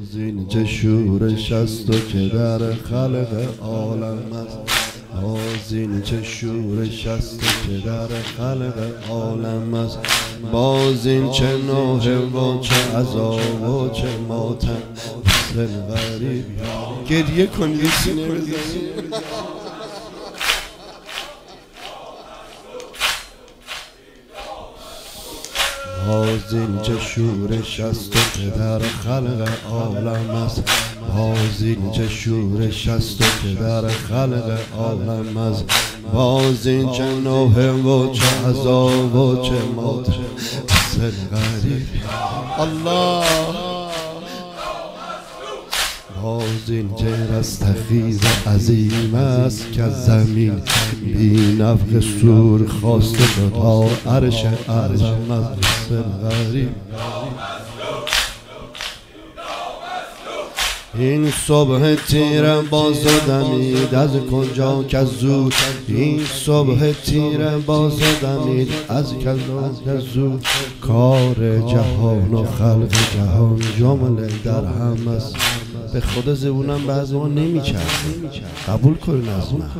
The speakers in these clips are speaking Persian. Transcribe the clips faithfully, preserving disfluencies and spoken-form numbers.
زین چه شورش است و که در خلق عالم است. بازین چه شورش است و که در خلق عالم است. بازین چه نوحه و چه عذاب و چه ماتم. دل غریب گریه کن یه سینه بزنی. بازین چه شورش است و که در خلق عالم است. بازین چه شورش است و که در خلق عالم است. بازین چه نوحه و چه عذاب و چه ماتم. دل غریب الله. بازین چه رستخیز عظیم است که زمین بی نفخ سور خواسته تا عرش اعظم است. دل غریب این صبح تیره باز دمید از کجا که زود. این صبح تیره باز دمید از کجا که زود. کار جهان و خلق جهان جمله در هم است. به خدا زبونم بعضی ما نمیچرد. قبول کنین از من.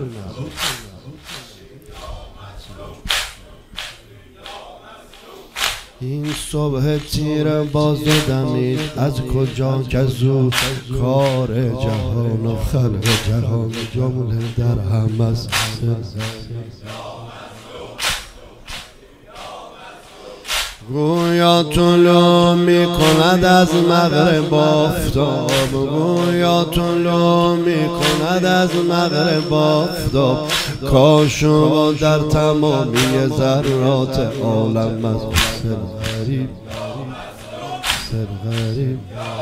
این صبح تیره باز دمید از کجا که زود. کار جهان و خلق جهان جمله در هم است. گویا طلوع می کند از مغرب آفتاب. گویا طلوع می کند از مغرب آفتاب. کاشو در تمامی ذرات عالم است. سر غریب سر غریب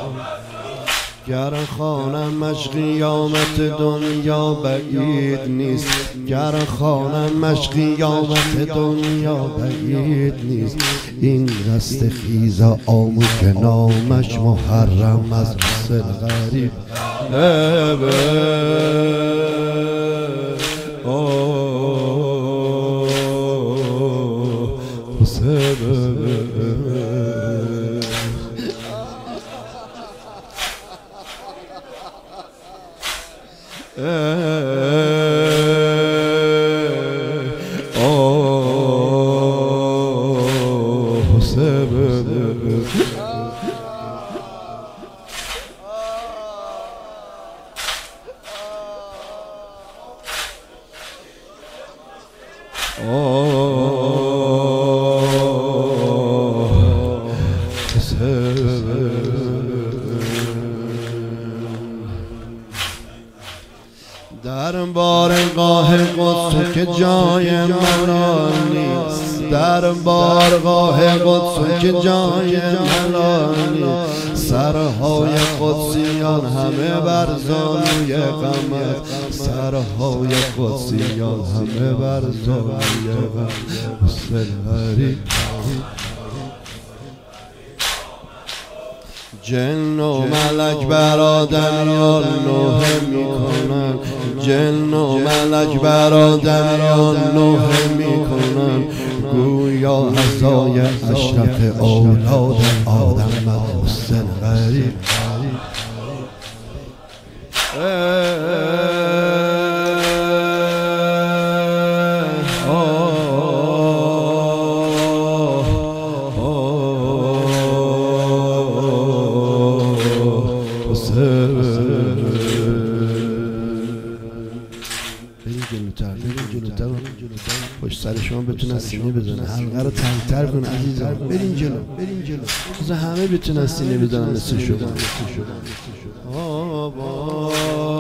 گر خوانمش قیامت دنیا بعید نیست. گر خوانمش قیامت دنیا بعید نیست. این رست خیز آمو که نامش محرم است. سر غریب در بارگاه قدس که جای ملال نیست. در بارگاه قدس که جای ملال نیست. سرهای قدسیان همه بر زانوی غم است. سرهای قدسیان همه بر زانوی غم است. غریب جن و ملک برادریان نوحه می کنن. جن و ملک برادریان نوحه می کنن. گویا عزای اشرف اولاد آدم است. غریب پشت سر شما بتونن سینه بزنن. حلقه رو تنگ‌تر کن عزیزم. برین جلو برین جلو. بذار همه بتونن سینه بزنن مثل شما. آبا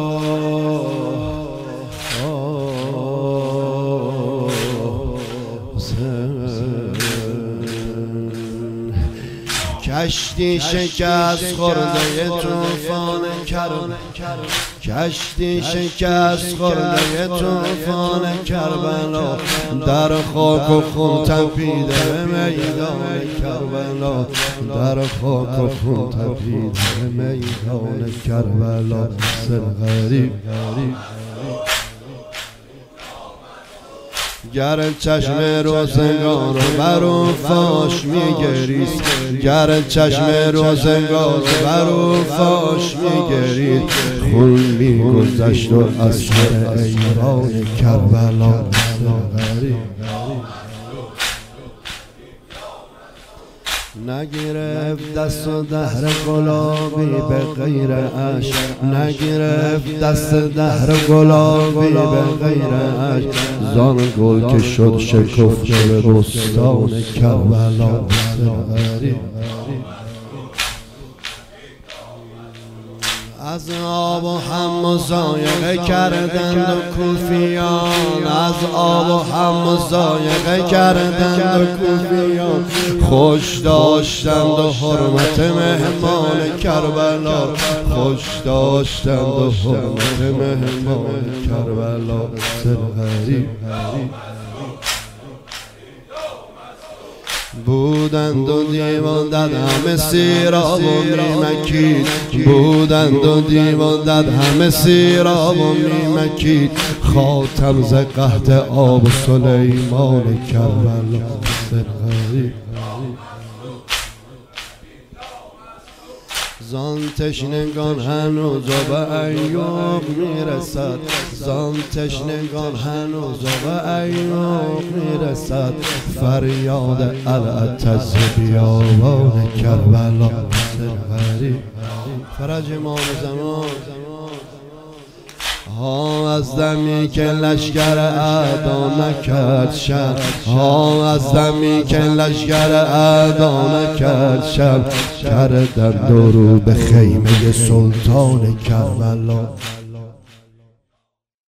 کشتی شکست خورده طوفان کربلا. کشتی شکست خورده طوفان کربلا. در خاک و خون تپیده به میدان کربلا. در خاک و خون تپیده به میدان کربلا. سر غریب گر چشم روزگار بر او فاش میگریست، گر چشم روزگار بر او فاش میگرید، خون میگذشت و از سر ایران کربلا نگرفت دست و دهر گلابی به غیر عشق، نگرفت دست دهر گلابی به غیر عشق، زان گل که شد شکفته به بستان کربلا. از آب و هم مضایقه کردند و کوفیان، از آب و هم مضایقه کردند و کوفیان، خوش داشتند و حرمت مهمان کربلا، خوش داشتند و حرمت مهمان کربلا. سرغری بودند و دیوان دد همه سیراب و میمکید، بودند و دیوان دد همه سیراب و میمکید، خاتم ز قحط آب سلیمان کربلا. سرغری زان تشنگان هنوز به ایوب میرسد، زان تشنگان هنوز به ایوب میرسد، فریاد العتز بیابان کربلا. سرغری فرج امام زمان ها از دمی که لشکر اعدا نکرد شب، ها از دمی که لشکر اعدا نکرد شب، کردند رو به خیمه سلطان کربلا.